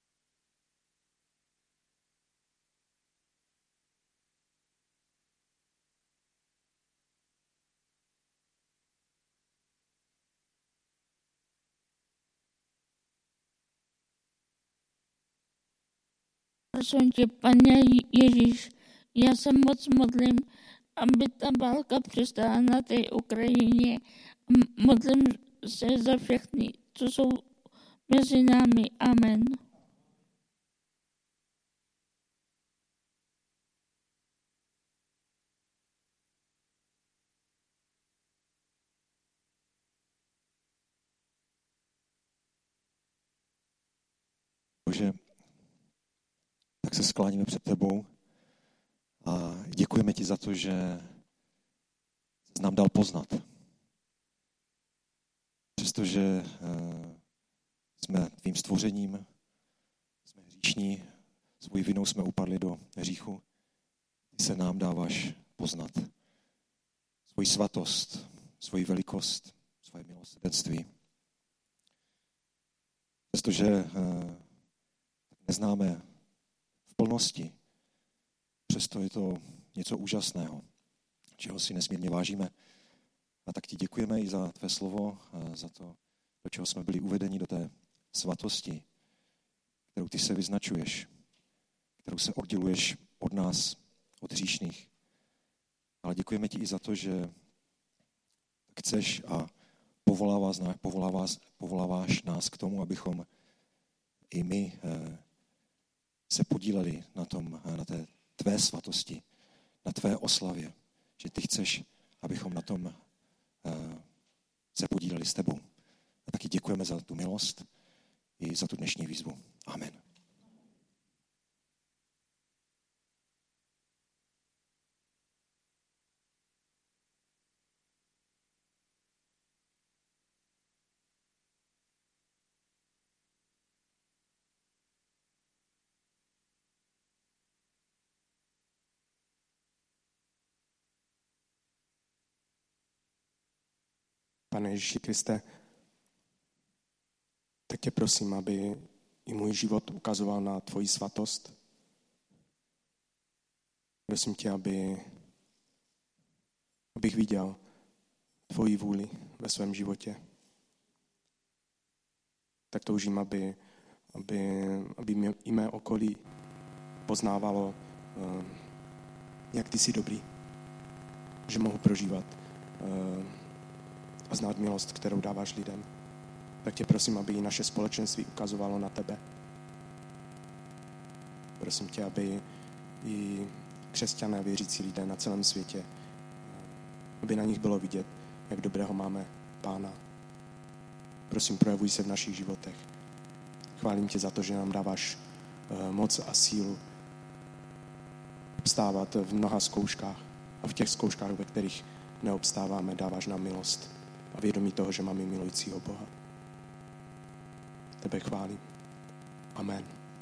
Prosím tě, Pane Ježíš, já se moc modlím, aby ta válka přestala na té Ukrajině. Modlím se za všechny, co jsou mezi námi. Amen. Bože, tak se skláníme před tebou a děkujeme ti za to, že jsi nám dal poznat. Přestože jsme tvým stvořením, jsme hříšní, svou vinou jsme upadli do hříchu, ty se nám dáváš poznat svoji svatost, svoji velikost, svoje milosrdenství. Přestože neznáme v plnosti přesto je to něco úžasného, čeho si nesmírně vážíme. A tak ti děkujeme i za tvé slovo, a za to, do čeho jsme byli uvedeni, do té svatosti, kterou ty se vyznačuješ, kterou se odděluješ od nás, od hříšných. Ale děkujeme ti i za to, že chceš a povoláváš, povoláváš, povoláváš nás k tomu, abychom i my se podíleli na, tom, na té tvé svatosti, na tvé oslavě, že ty chceš, abychom na tom se podíleli s tebou. A taky děkujeme za tu milost i za tu dnešní výzvu. Amen. Pane Ježíši Kriste, tak tě prosím, aby i můj život ukazoval na tvoji svatost. Prosím tě, aby, abych viděl tvoji vůli ve svém životě. Tak toužím, aby, aby, aby mě, i mé okolí poznávalo, jak ty jsi dobrý, že mohu prožívat a znát milost, kterou dáváš lidem. Tak tě prosím, aby i naše společenství ukazovalo na tebe. Prosím tě, aby i křesťané, věřící lidé na celém světě, aby na nich bylo vidět, jak dobrého máme Pána. Prosím, projevuj se v našich životech. Chválím tě za to, že nám dáváš moc a sílu obstávat v mnoha zkouškách a v těch zkouškách, ve kterých neobstáváme, dáváš nám milost a vědomí toho, že máme milujícího Boha. Tebe chválím. Amen.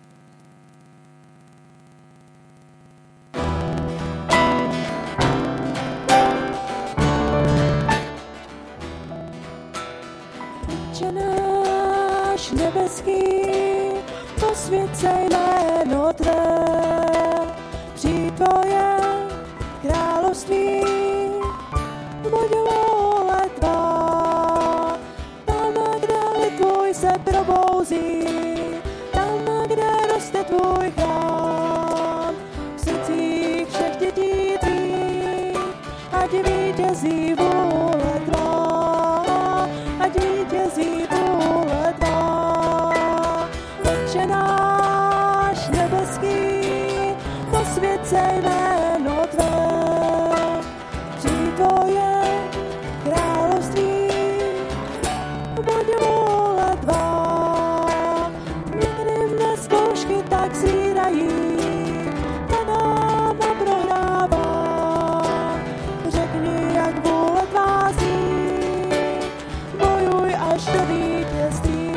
Otče náš nebeský, posvěcej jméno tvé, přijď tvoje království, buď vůle tvá, tam, kde lid tvůj se probouzí, tam, kde roste tvůj chrám, v srdcích všech dětí tvých, ať vítězí vůle tvá, ať vítězí vůle tvá. Otče náš nebeský, posvěcej jméno tvé, přijď tvoje království, buď vůle tvá. Někdy mne zkoušky tak zírají, ta nám prohrává. Řekni, jak vůle tvá zní, bojuj až do vítězství,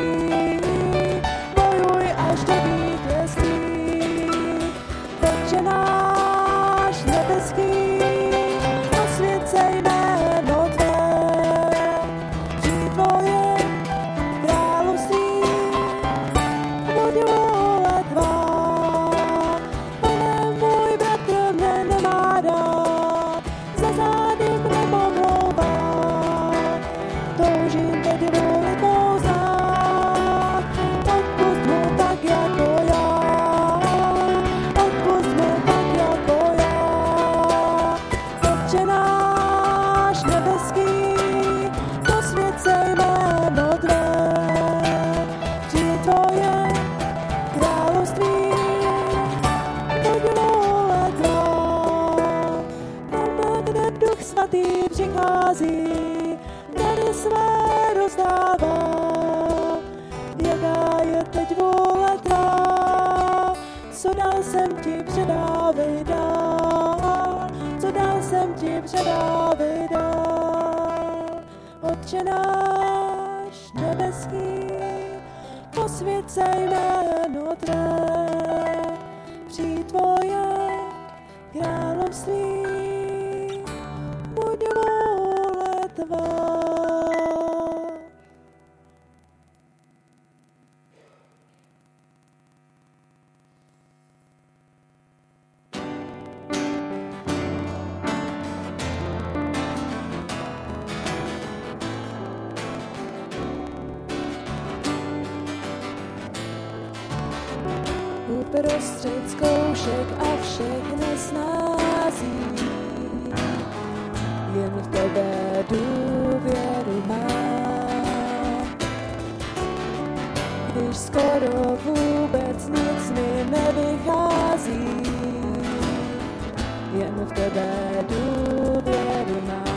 bojuj až do vítězství. Otče náš nebeský, posvěcej jméno tvé, přijď tvoje království, buď vůle tvá. Pane, můj bratr mne nemá rád, za zády mne pomlouvá, toužím teď vůli tvou znát, odpusť mu tak jako já, odpusť mu tak jako já. Otče náš nebeský, posvěcej jméno tvé, přijď tvoje království, buď vůle tvá. Tam, kde Duch Svatý přichází, dary své rozdává, jaká je teď vůle tvá, co dál jsem ti předávej dál, co dál jsem ti předávej dál. Otče náš nebeský, posvěcej jméno tvé, přijď tvoje království, buď vůle tvá. uprostřed zkoušek a všech nesnází. Jen v tebe důvěru mám. Když skoro vůbec nic mi nevychází, jen v tebe důvěru mám.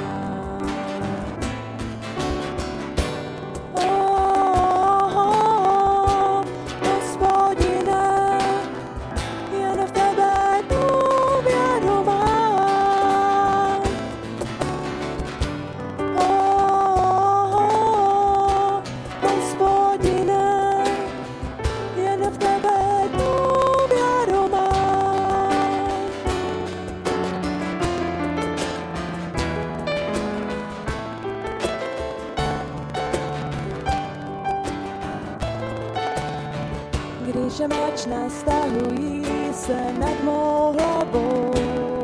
Když mračna stahují se nad mou hlavou,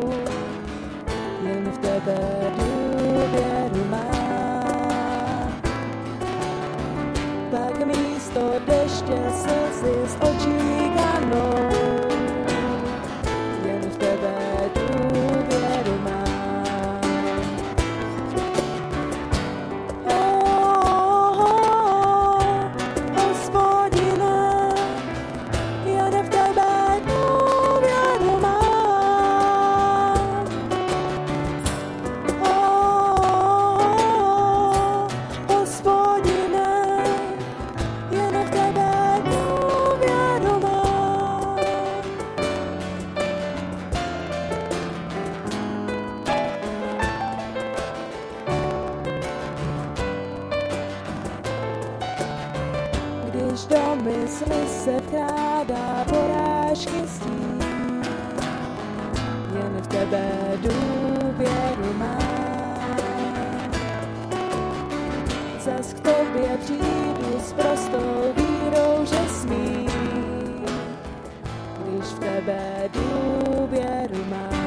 jen v tebe důvěru mám. Pak místo deště slzy z očí kanou, jen v tebe důvěru mám. Když do mysli se vkrádá porážky stí, jen v tebe důvěru mám. Zas k tobě přijdu s prostou vírou, že smím, když v tebe důvěru mám.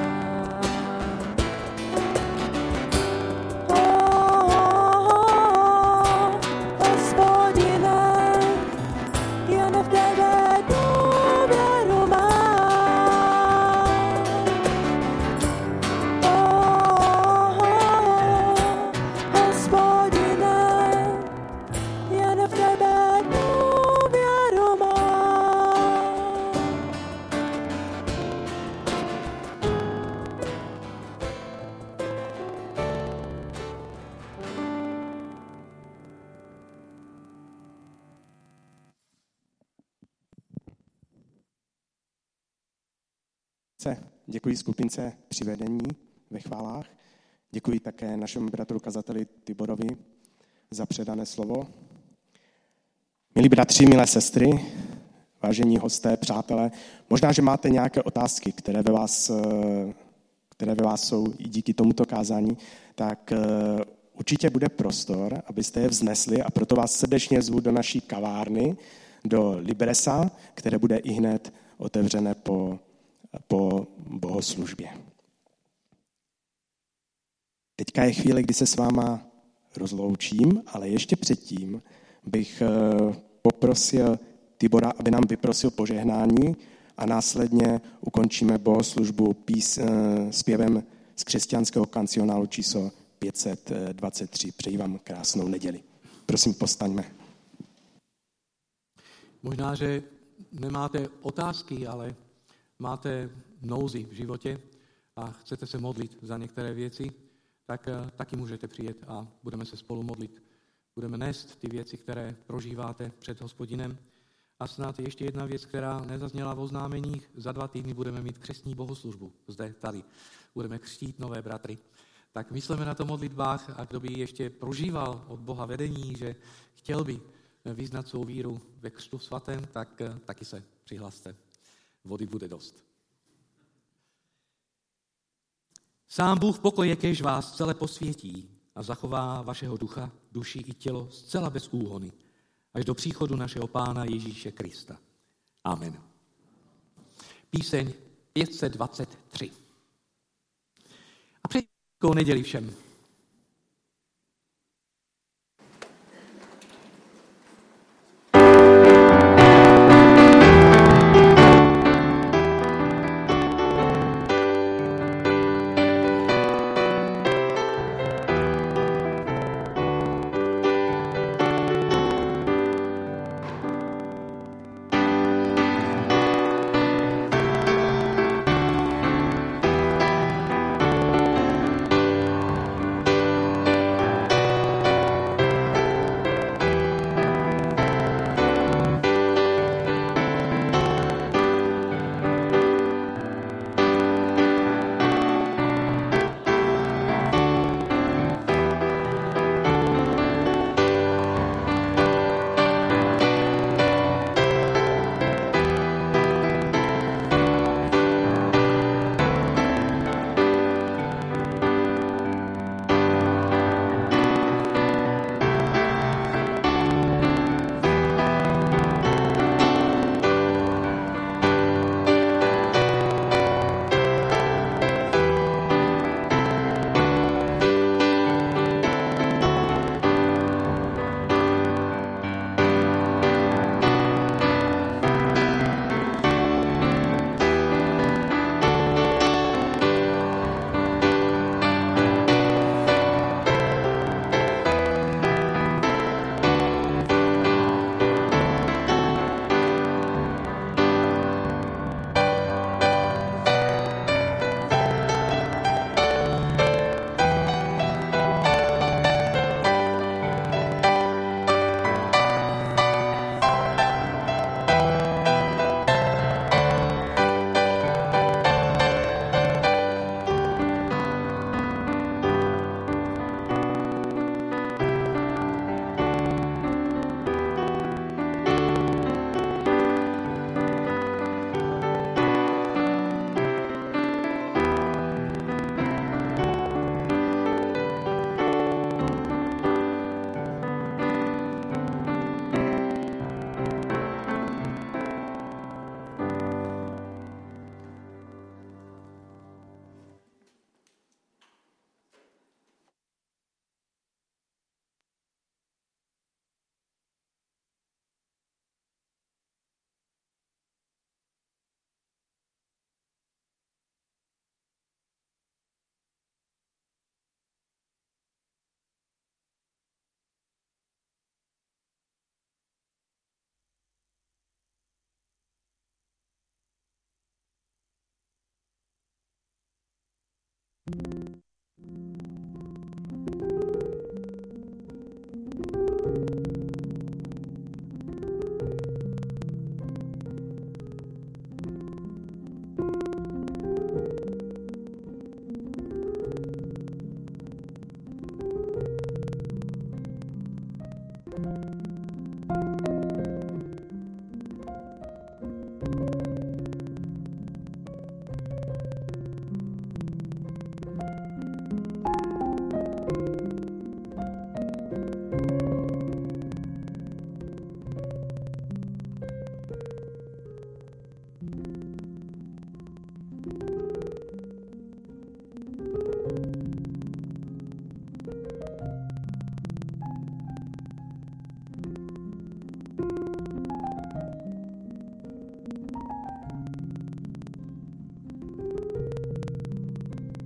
Děkuji skupince Přivedení ve chválách. Děkuji také našemu bratru kazateli Tiborovi za předané slovo. Milí bratři, milé sestry, vážení hosté, přátelé, možná, že máte nějaké otázky, které ve vás, které ve vás jsou i díky tomuto kázání, tak určitě bude prostor, abyste je vznesli, a proto vás srdečně zvu do naší kavárny, do Libresa, které bude i hned otevřené po po bohoslužbě. Teďka je chvíle, kdy se s váma rozloučím, ale ještě předtím bych poprosil Tibora, aby nám vyprosil požehnání a následně ukončíme bohoslužbu pís, zpěvem z křesťanského kancionálu číslo pět set dvacet tři. Přeji vám krásnou neděli. Prosím, povstaňme. Možná, že nemáte otázky, ale máte nouzy v životě a chcete se modlit za některé věci, tak taky můžete přijet a budeme se spolu modlit. Budeme nést ty věci, které prožíváte před Hospodinem. A snad ještě jedna věc, která nezazněla v oznámeních. Za dva týdny budeme mít křestní bohoslužbu. Zde, tady. Budeme křtít nové bratry. Tak myslíme na to modlitbách, a kdo by ještě prožíval od Boha vedení, že chtěl by vyznat svou víru ve křtu svatém, tak taky se přihlaste. Vody bude dost. Sám Bůh pokoje, kéž vás celé posvětí a zachová vašeho ducha, duši i tělo zcela bez úhony, až do příchodu našeho Pána Ježíše Krista. Amen. Píseň pět set dvacet tři. A přeji neděli všem.